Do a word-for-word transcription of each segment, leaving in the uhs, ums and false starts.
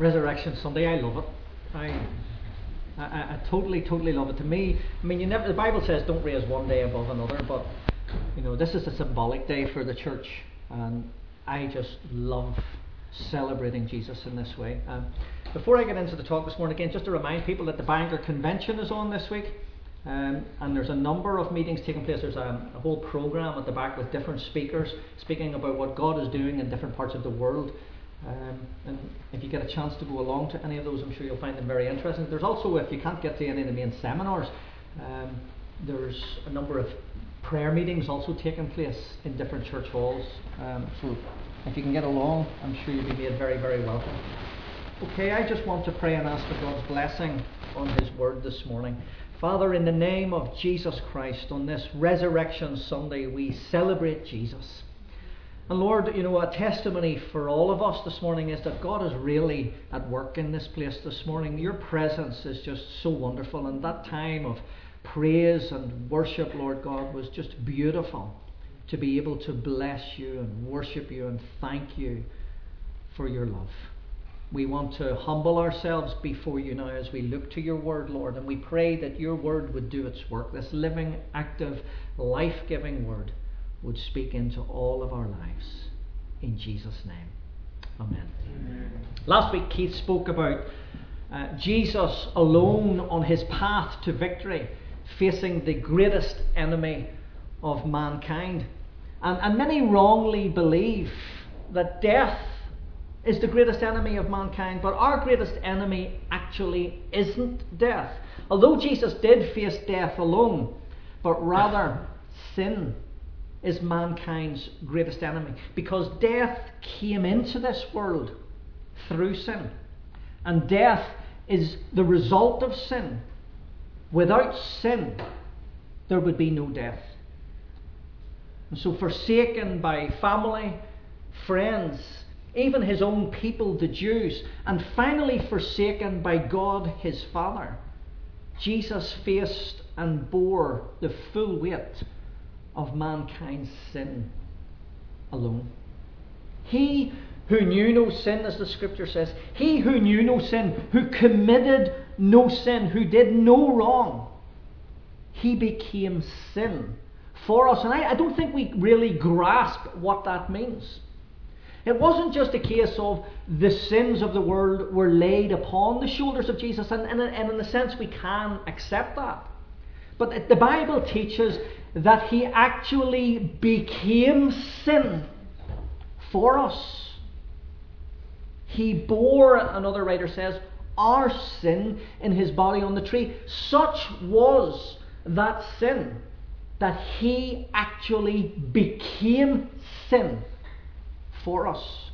Resurrection Sunday, I love it. I, I, I totally, totally love it. To me, I mean, you never. The Bible says don't raise one day above another, but you know, this is a symbolic day for the church, and I just love celebrating Jesus in this way. Um, before I get into the talk this morning, again, just to remind people that the Bangor Convention is on this week. Um, and there's a number of meetings taking place. There's a, a whole program at the back with different speakers speaking about what God is doing in different parts of the world. Um, and if you get a chance to go along to any of those, I'm sure you'll find them very interesting. There's also, if you can't get to any of the main seminars, um, there's a number of prayer meetings also taking place in different church halls. Um, so if you can get along, I'm sure you'll be made very, very welcome. Okay, I just want to pray and ask for God's blessing on His Word this morning. Father, in the name of Jesus Christ, on this Resurrection Sunday, we celebrate Jesus. And Lord, you know, a testimony for all of us this morning is that God is really at work in this place this morning. Your presence is just so wonderful, and that time of praise and worship, Lord God, was just beautiful to be able to bless you and worship you and thank you for your love. We want to humble ourselves before you now as we look to your word, Lord, and we pray that your word would do its work. This living, active, life-giving word would speak into all of our lives. In Jesus' name. Amen. Amen. Last week Keith spoke about uh, Jesus alone on his path to victory, facing the greatest enemy of mankind. And, and many wrongly believe that death is the greatest enemy of mankind, but our greatest enemy actually isn't death. Although Jesus did face death alone, but rather sin is mankind's greatest enemy, because death came into this world through sin, and death is the result of sin. Without sin, there would be no death. And so, forsaken by family, friends, even his own people, the Jews, and finally forsaken by God his Father, Jesus faced and bore the full weight of mankind's sin alone. He who knew no sin, as the scripture says, he who knew no sin, who committed no sin, who did no wrong, he became sin for us. And I, I don't think we really grasp what that means. It wasn't just a case of the sins of the world were laid upon the shoulders of Jesus, and, and, and in a sense we can accept that. But the Bible teaches that he actually became sin for us. He bore, another writer says, our sin in his body on the tree. Such was that sin that he actually became sin for us.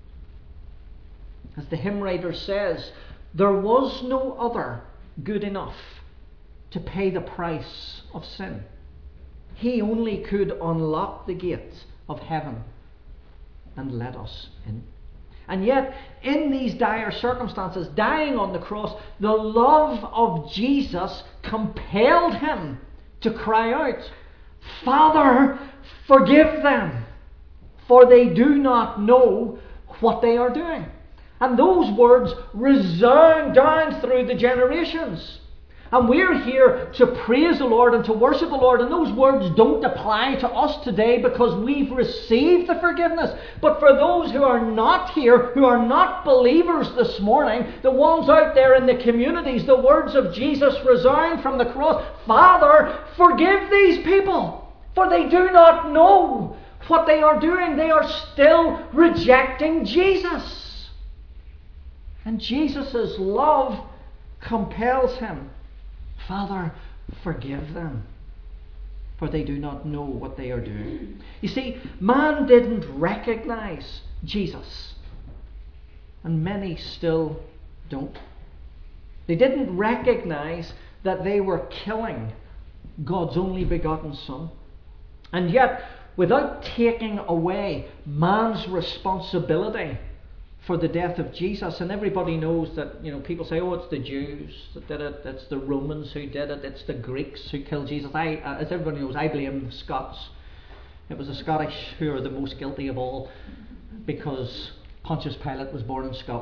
As the hymn writer says, there was no other good enough to pay the price of sin. He only could unlock the gates of heaven and let us in. And yet, in these dire circumstances, dying on the cross, the love of Jesus compelled him to cry out, Father, forgive them, for they do not know what they are doing. And those words resound down through the generations. And we're here to praise the Lord and to worship the Lord. And those words don't apply to us today because we've received the forgiveness. But for those who are not here, who are not believers this morning, the ones out there in the communities, the words of Jesus resound from the cross. Father, forgive these people, for they do not know what they are doing. They are still rejecting Jesus. And Jesus' love compels him. Father, forgive them, for they do not know what they are doing. You see, man didn't recognize Jesus, and many still don't. They didn't recognize that they were killing God's only begotten Son. And yet, without taking away man's responsibility for the death of Jesus, and everybody knows that, you know, people say, oh, it's the Jews that did it, it's the Romans who did it, it's the Greeks who killed Jesus. I, as everybody knows, I blame the Scots. It was the Scottish who are the most guilty of all, because Pontius Pilate was born in Scotland,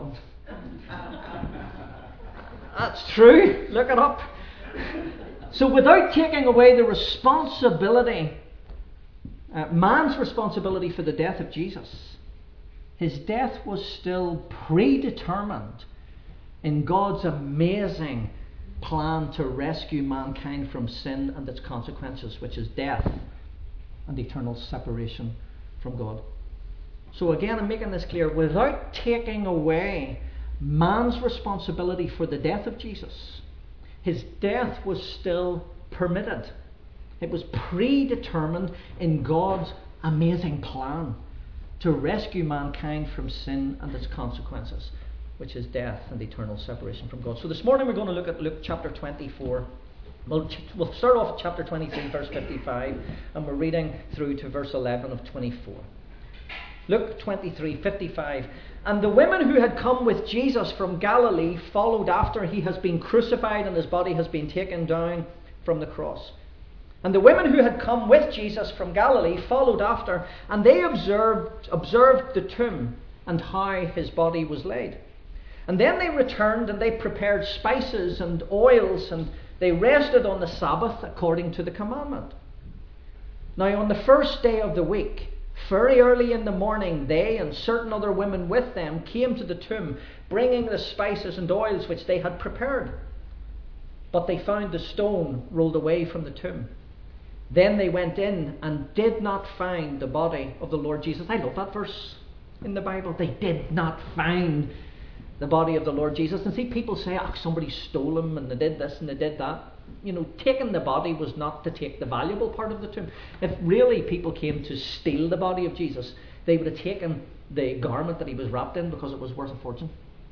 That's true. Look it up. So without taking away the responsibility, uh, man's responsibility for the death of Jesus, his death was still predetermined in God's amazing plan to rescue mankind from sin and its consequences, which is death and eternal separation from God. So again, I'm making this clear. Without taking away man's responsibility for the death of Jesus, his death was still permitted. It was predetermined in God's amazing plan to rescue mankind from sin and its consequences, which is death and eternal separation from God. So this morning we're going to look at Luke chapter twenty-four. We'll, we'll start off at chapter twenty-three, verse fifty-five, and we're reading through to verse eleven of twenty-four. Luke twenty-three, fifty-five. And the women who had come with Jesus from Galilee followed after he has been crucified and his body has been taken down from the cross. And the women who had come with Jesus from Galilee followed after, and they observed, observed the tomb and how his body was laid. And then they returned and they prepared spices and oils, and they rested on the Sabbath according to the commandment. Now on the first day of the week, very early in the morning, they and certain other women with them came to the tomb, bringing the spices and oils which they had prepared. But they found the stone rolled away from the tomb. Then they went in and did not find the body of the Lord Jesus. I love that verse in the Bible. They did not find the body of the Lord Jesus. And see, people say, oh, somebody stole him and they did this and they did that. You know, taking the body was not to take the valuable part of the tomb. If really people came to steal the body of Jesus, they would have taken the garment that he was wrapped in because it was worth a fortune.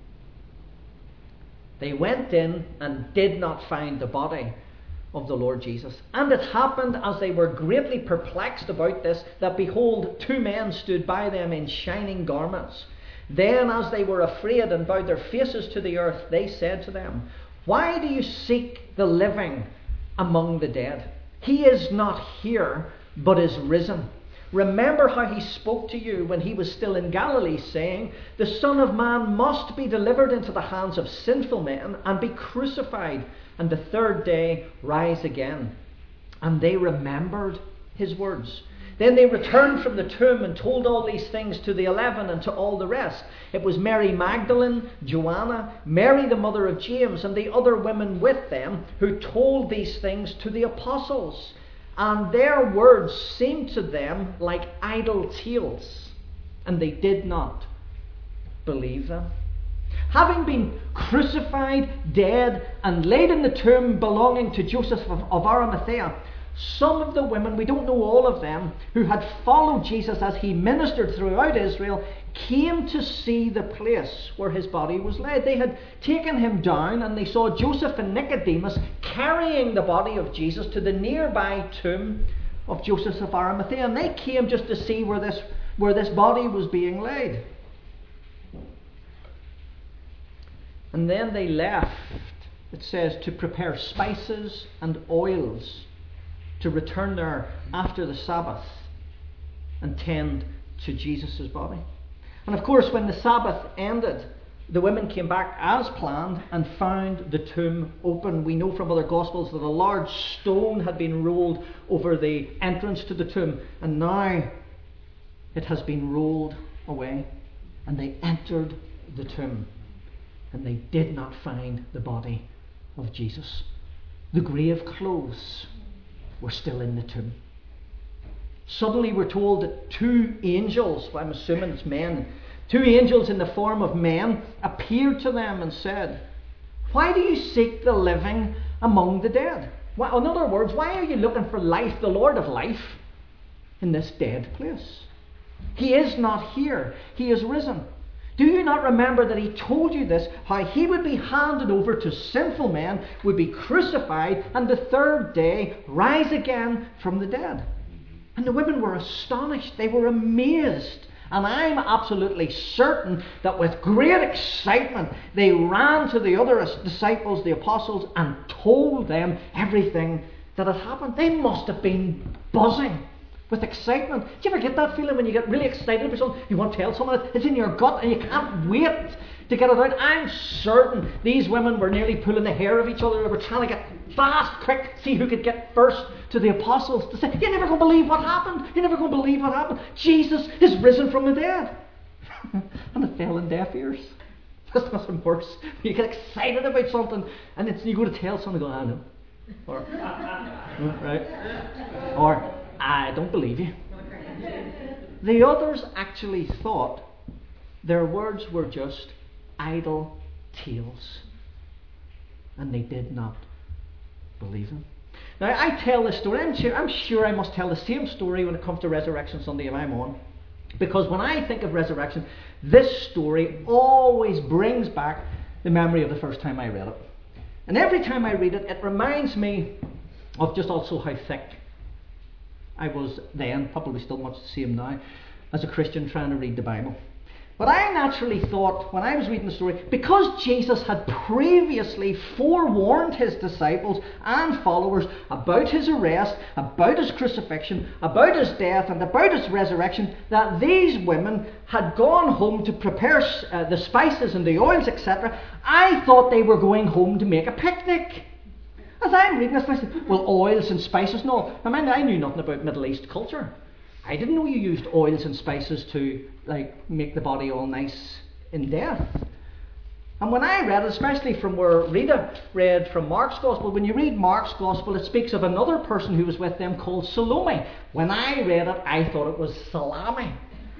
They went in and did not find the body of the Lord Jesus. And it happened, as they were greatly perplexed about this, that behold, two men stood by them in shining garments. Then, as they were afraid and bowed their faces to the earth, they said to them, why do you seek the living among the dead? He is not here, but is risen. Remember how he spoke to you when he was still in Galilee, saying, the Son of Man must be delivered into the hands of sinful men and be crucified, and the third day rise again. And they remembered his words. Then they returned from the tomb and told all these things to the eleven and to all the rest. It was Mary Magdalene, Joanna, Mary the mother of James, and the other women with them who told these things to the apostles. And their words seemed to them like idle tales, and they did not believe them. Having been crucified, dead, and laid in the tomb belonging to Joseph of, of Arimathea, some of the women, we don't know all of them, who had followed Jesus as he ministered throughout Israel, came to see the place where his body was laid. They had taken him down, and they saw Joseph and Nicodemus carrying the body of Jesus to the nearby tomb of Joseph of Arimathea, and they came just to see where this, where this body was being laid. And then they left, it says, to prepare spices and oils, to return there after the Sabbath and tend to Jesus' body. And of course, when the Sabbath ended, the women came back as planned and found the tomb open. We know from other Gospels that a large stone had been rolled over the entrance to the tomb, and now it has been rolled away. And they entered the tomb, and they did not find the body of Jesus. The grave clothes were still in the tomb. Suddenly we're told that two angels, well, I'm assuming it's men, two angels in the form of men appeared to them and said, why do you seek the living among the dead? Well, in other words, why are you looking for life, the Lord of life, in this dead place? He is not here. He is risen. Do you not remember that he told you this, how he would be handed over to sinful men, would be crucified, and the third day rise again from the dead? And the women were astonished. They were amazed. And I'm absolutely certain that with great excitement, they ran to the other disciples, the apostles, and told them everything that had happened. They must have been buzzing with excitement. Do you ever get that feeling when you get really excited about something? You want to tell someone it, it's in your gut and you can't wait to get it out. I'm certain these women were nearly pulling the hair of each other. They were trying to get fast, quick, see who could get first to the apostles to say, you're never going to believe what happened. You're never going to believe what happened. Jesus is risen from the dead. And it fell in deaf ears. That's nothing worse. You get excited about something and it's, you go to tell someone, go, I know. Or, right? Or, I don't believe you. The others actually thought their words were just idle tales. And they did not believe them. Now, I tell this story. I'm sure, I'm sure I must tell the same story when it comes to Resurrection Sunday if I'm on. Because when I think of resurrection, this story always brings back the memory of the first time I read it. And every time I read it, it reminds me of just also how thick I was then, probably still much the same now, as a Christian trying to read the Bible. But I naturally thought, when I was reading the story, because Jesus had previously forewarned his disciples and followers about his arrest, about his crucifixion, about his death, and about his resurrection, that these women had gone home to prepare uh, the spices and the oils, et cetera, I thought they were going home to make a picnic. As I'm reading this, I said, well, oils and spices, no. I mean, I knew nothing about Middle East culture. I didn't know you used oils and spices to like make the body all nice in death. And when I read it, especially from where Rita read from Mark's Gospel, when you read Mark's Gospel, it speaks of another person who was with them called Salome. When I read it, I thought it was salami.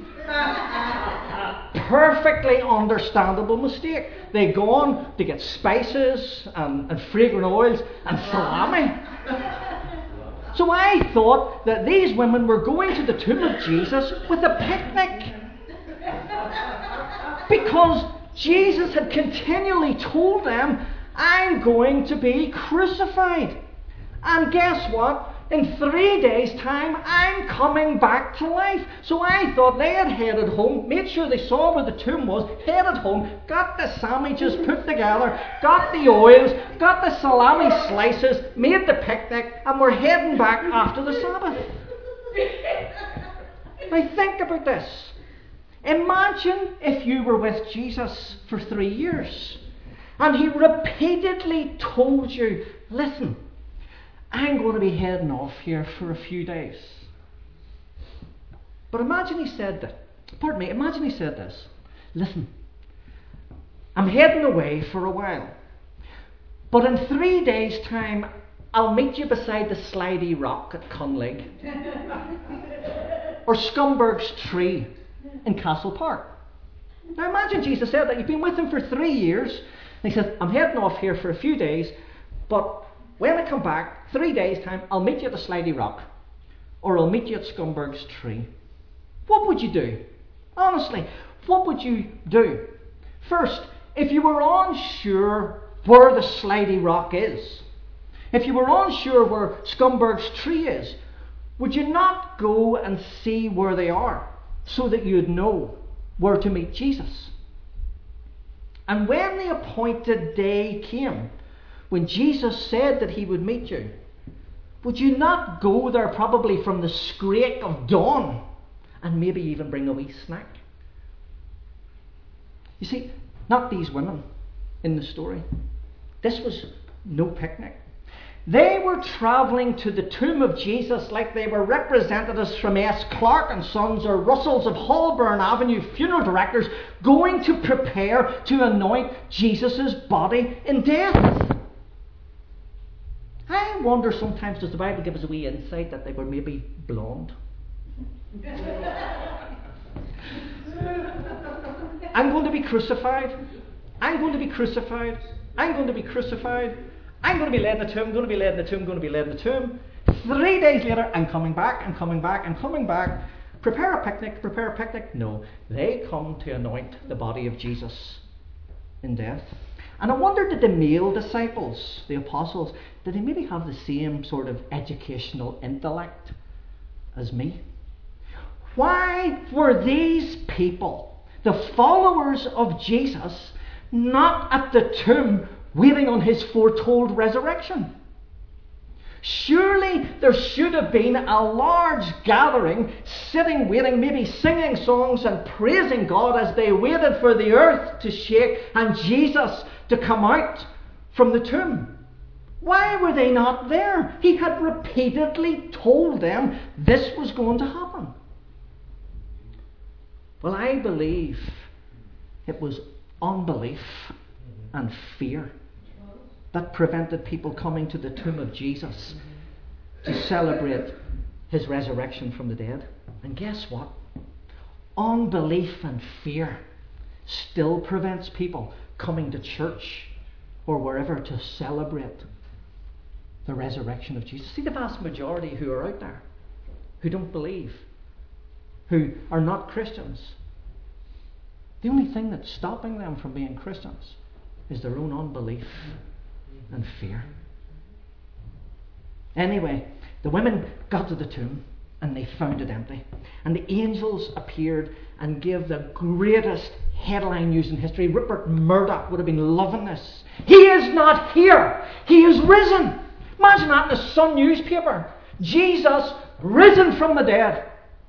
Perfectly understandable mistake. They go on to get spices and, and fragrant oils and salami. So I thought that these women were going to the tomb of Jesus with a picnic. Because Jesus had continually told them, I'm going to be crucified. And guess what? In three days' time, I'm coming back to life. So I thought they had headed home, made sure they saw where the tomb was, headed home, got the sandwiches put together, got the oils, got the salami slices, made the picnic, and were heading back after the Sabbath. Now think about this. Imagine if you were with Jesus for three years, and he repeatedly told you, listen, I'm going to be heading off here for a few days. But imagine he said that. Pardon me, imagine he said this. Listen, I'm heading away for a while. But in three days' time, I'll meet you beside the slidey rock at Cunlig. Or Scumberg's tree in Castle Park. Now imagine Jesus said that. You've been with him for three years. And he says, I'm heading off here for a few days, but when I come back, three days' time, I'll meet you at the slidey rock. Or I'll meet you at Scumberg's tree. What would you do? Honestly, what would you do? First, if you were unsure where the slidey rock is, if you were unsure where Scumberg's tree is, would you not go and see where they are so that you'd know where to meet Jesus? And when the appointed day came, when Jesus said that he would meet you, would you not go there probably from the scrake of dawn and maybe even bring a wee snack? You see, not these women in the story. This was no picnic. They were travelling to the tomb of Jesus like they were representatives from S. Clark and Sons or Russells of Holborn Avenue funeral directors going to prepare to anoint Jesus' body in death. I wonder sometimes, does the Bible give us a wee insight that they were maybe blonde? I'm going to be crucified. I'm going to be crucified. I'm going to be crucified. I'm going to be led in the tomb, going to be led in the tomb, going to be led in the tomb. Three days later, I'm coming back, I'm coming back, I'm coming back. Prepare a picnic, prepare a picnic. No, they come to anoint the body of Jesus in death. And I wonder, did the male disciples, the apostles, did they maybe have the same sort of educational intellect as me? Why were these people, the followers of Jesus, not at the tomb waiting on his foretold resurrection? Surely there should have been a large gathering, sitting, waiting, maybe singing songs and praising God as they waited for the earth to shake and Jesus to come out from the tomb. Why were they not there? He had repeatedly told them this was going to happen. Well, I believe it was unbelief and fear that prevented people coming to the tomb of Jesus to celebrate his resurrection from the dead. And guess what? Unbelief and fear still prevents people coming to church or wherever to celebrate the resurrection of Jesus. See, the vast majority who are out there, who don't believe, who are not Christians, the only thing that's stopping them from being Christians is their own unbelief and fear. Anyway, the women got to the tomb and they found it empty. And the angels appeared and gave the greatest headline news in history. Rupert Murdoch would have been loving this. He is not here. He is risen. Imagine that in the Sun newspaper. Jesus risen from the dead.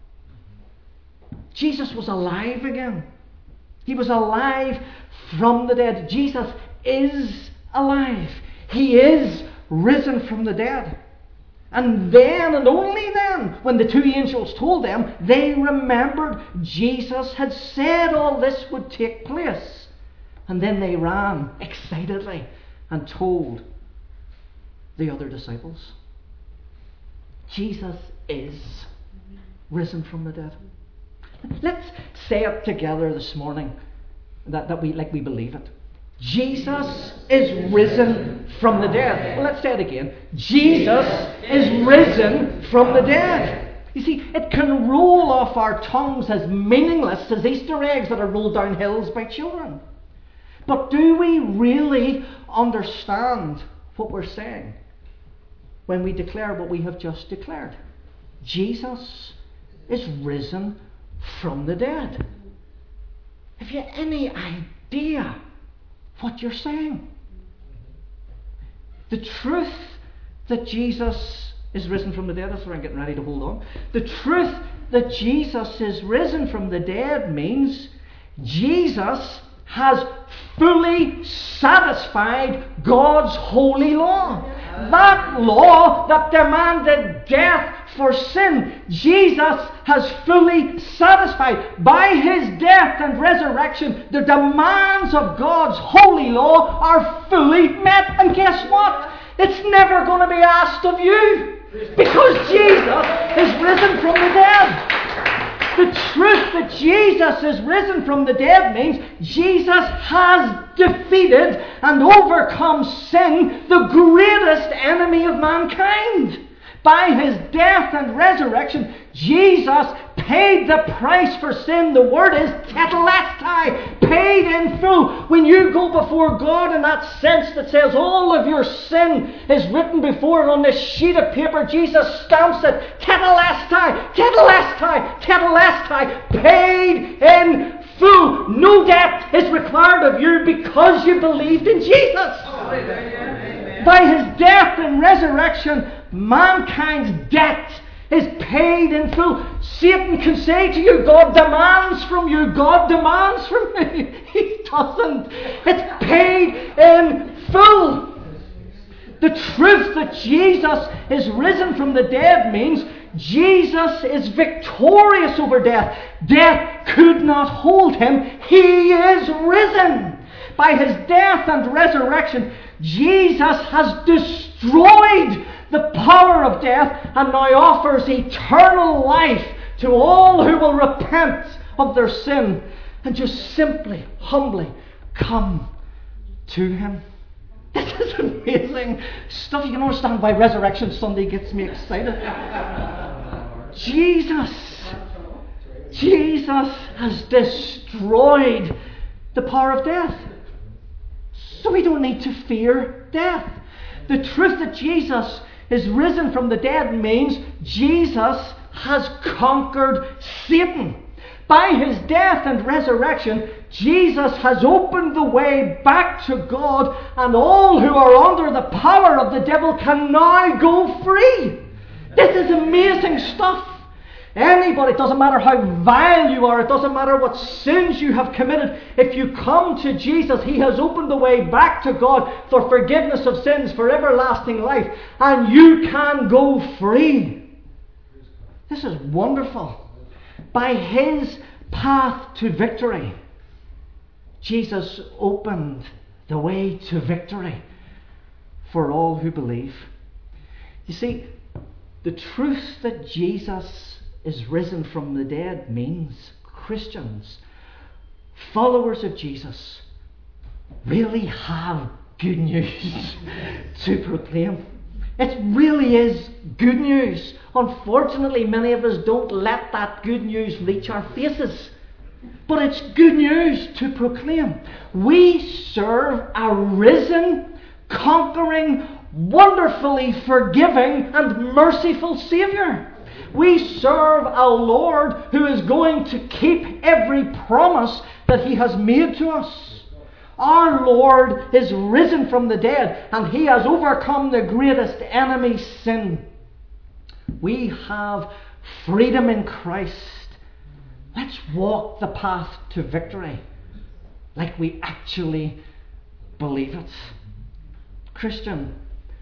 Jesus was alive again. He was alive from the dead. Jesus is alive. He is risen from the dead. And then, and only then, when the two angels told them, they remembered Jesus had said all this would take place. And then they ran excitedly and told the other disciples. Jesus is risen from the dead. Let's say it together this morning, that, that we like we believe it. Jesus is risen from the dead. Well, let's say it again. Jesus is risen from the dead. You see, it can roll off our tongues as meaningless as Easter eggs that are rolled down hills by children. But do we really understand what we're saying when we declare what we have just declared? Jesus is risen from the dead. Have you any idea what you're saying? The truth that Jesus is risen from the dead, that's where I'm getting ready to hold on. The truth that Jesus is risen from the dead means Jesus has fully satisfied God's holy law. That law that demanded death for sin, Jesus has fully satisfied. By his death and resurrection, the demands of God's holy law are fully met. And guess what? It's never going to be asked of you, because Jesus is risen from the dead. The truth that Jesus is risen from the dead means Jesus has defeated and overcome sin, the greatest enemy of mankind. By his death and resurrection, Jesus paid the price for sin. The word is tetelestai, paid in full. When you go before God in that sense that says all of your sin is written before it on this sheet of paper, Jesus stamps it, tetelestai, tetelestai, tetelestai, paid in full. No debt is required of you because you believed in Jesus. By his death and resurrection, mankind's debt is paid in full. Satan can say to you, God demands from you, God demands from me. He doesn't. It's paid in full. The truth that Jesus is risen from the dead means Jesus is victorious over death. Death could not hold him. He is risen. By his death and resurrection, Jesus has destroyed the power of death and now offers eternal life to all who will repent of their sin and just simply, humbly come to him. This is amazing stuff. You can understand why Resurrection Sunday gets me excited. Jesus, Jesus has destroyed the power of death. So we don't need to fear death. The truth that Jesus is risen from the dead means Jesus has conquered Satan. By his death and resurrection, Jesus has opened the way back to God, and all who are under the power of the devil can now go free. This is amazing stuff. Anybody, it doesn't matter how vile you are, it doesn't matter what sins you have committed, if you come to Jesus, he has opened the way back to God for forgiveness of sins, for everlasting life, and you can go free. This is wonderful. By his path to victory, Jesus opened the way to victory for all who believe. You see, the truth that Jesus is risen from the dead means Christians, followers of Jesus, really have good news to proclaim. It really is good news. Unfortunately, many of us don't let that good news reach our faces. But it's good news to proclaim. We serve a risen, conquering, wonderfully forgiving and merciful Saviour. We serve a Lord who is going to keep every promise that he has made to us. Our Lord is risen from the dead, and he has overcome the greatest enemy, sin. We have freedom in Christ. Let's walk the path to victory like we actually believe it. Christian,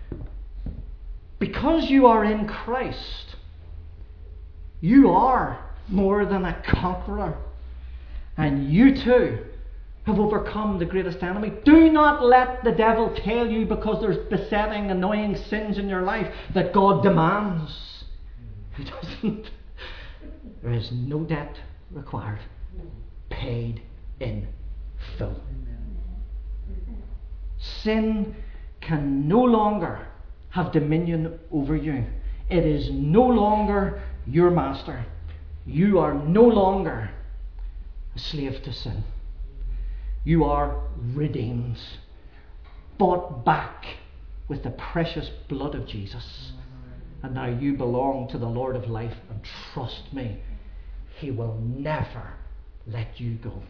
because you are in Christ, you are more than a conqueror. And you too have overcome the greatest enemy. Do not let the devil tell you, because there's besetting, annoying sins in your life, that God demands. He doesn't. There is no debt required. Paid in full. Sin can no longer have dominion over you. It is no longer your master. You are no longer a slave to sin. You are redeemed, bought back with the precious blood of Jesus. And now you belong to the Lord of life, and trust me, he will never let you go.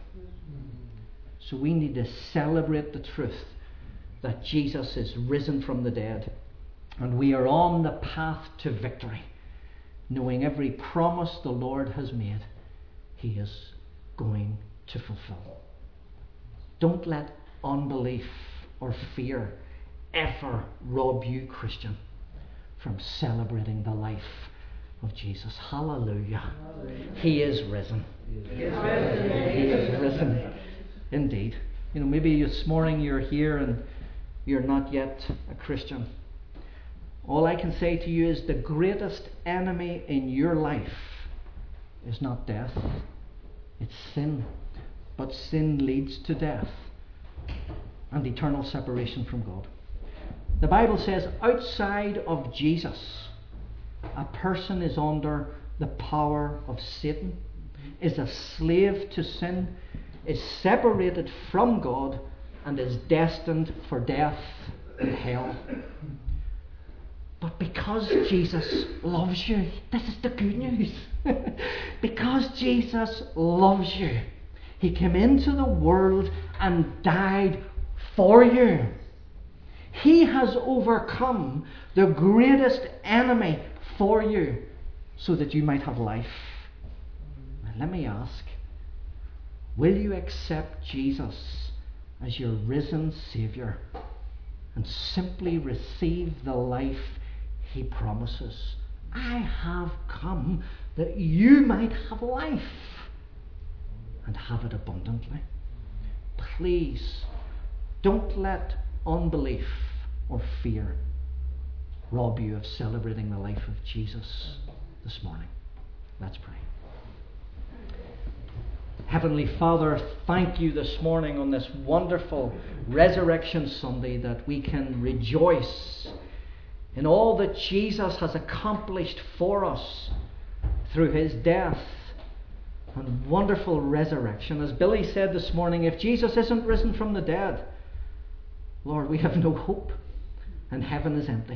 So we need to celebrate the truth that Jesus is risen from the dead, and we are on the path to victory, knowing every promise the Lord has made, he is going to fulfill. Don't let unbelief or fear ever rob you, Christian, from celebrating the life of Jesus. Hallelujah. Hallelujah. He is risen. He is risen. He is risen. Indeed. You know, maybe this morning you're here and you're not yet a Christian. All I can say to you is the greatest enemy in your life is not death. It's sin. But sin leads to death and eternal separation from God. The Bible says outside of Jesus, a person is under the power of Satan, is a slave to sin, is separated from God, and is destined for death and hell. But because Jesus loves you, this is the good news. Because Jesus loves you, he came into the world and died for you. He has overcome the greatest enemy for you so that you might have life. And let me ask, will you accept Jesus as your risen Saviour and simply receive the life he promises? I have come that you might have life and have it abundantly. Please don't let unbelief or fear rob you of celebrating the life of Jesus this morning. Let's pray. Heavenly Father, thank you this morning on this wonderful Resurrection Sunday that we can rejoice in all that Jesus has accomplished for us through his death and wonderful resurrection. As Billy said this morning, if Jesus isn't risen from the dead, Lord, we have no hope and heaven is empty.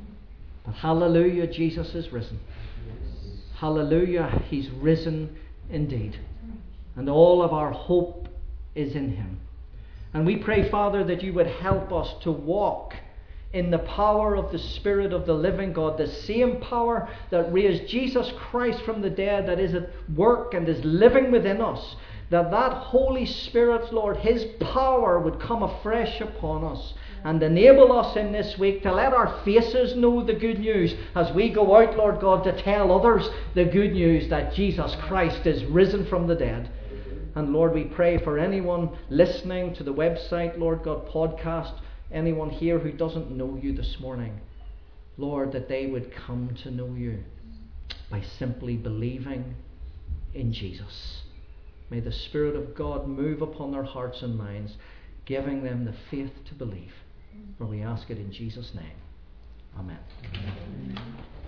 But hallelujah, Jesus is risen. Hallelujah, he's risen indeed. And all of our hope is in him. And we pray, Father, that you would help us to walk in the power of the Spirit of the living God, the same power that raised Jesus Christ from the dead, that is at work and is living within us. That that Holy Spirit, Lord, his power would come afresh upon us and enable us in this week to let our faces know the good news as we go out, Lord God, to tell others the good news that Jesus Christ is risen from the dead. And Lord, we pray for anyone listening to the website, Lord God, podcast, anyone here who doesn't know you this morning, Lord, that they would come to know you by simply believing in Jesus. May the Spirit of God move upon their hearts and minds, giving them the faith to believe. For we ask it in Jesus' name. Amen. Amen.